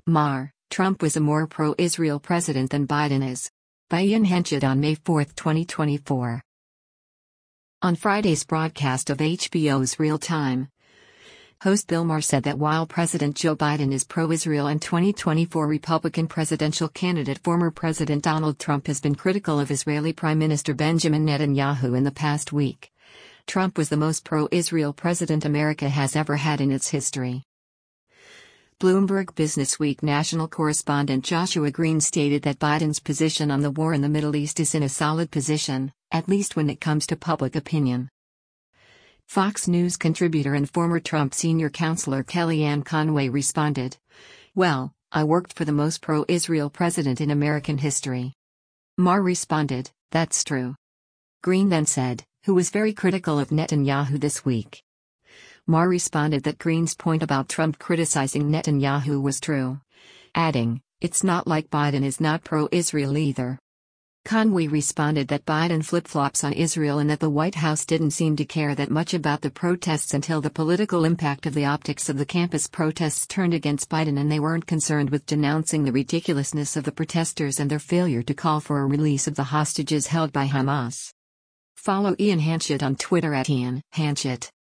Trump was a more pro-Israel president than Biden is. By Ian Henchett on May 4, 2024. On Friday's broadcast of HBO's Real Time, host Bill Maher said that while President Joe Biden is pro-Israel and 2024 Republican presidential candidate former President Donald Trump has been critical of Israeli Prime Minister Benjamin Netanyahu in the past week, Trump was the most pro-Israel president America has ever had in its history. Bloomberg Businessweek national correspondent Joshua Green stated that Biden's position on the war in the Middle East is in a solid position, at least when it comes to public opinion. Fox News contributor and former Trump senior counselor Kellyanne Conway responded, "Well, I worked for the most pro-Israel president in American history." Maher responded, "That's true." Green then said, "Who was very critical of Netanyahu this week?" Maher responded that Green's point about Trump criticizing Netanyahu was true, adding, "It's not like Biden is not pro-Israel either." Conway responded that Biden flip-flops on Israel and that the White House didn't seem to care that much about the protests until the political impact of the optics of the campus protests turned against Biden, and they weren't concerned with denouncing the ridiculousness of the protesters and their failure to call for a release of the hostages held by Hamas. Follow Ian Henchett on Twitter @IanHenchett.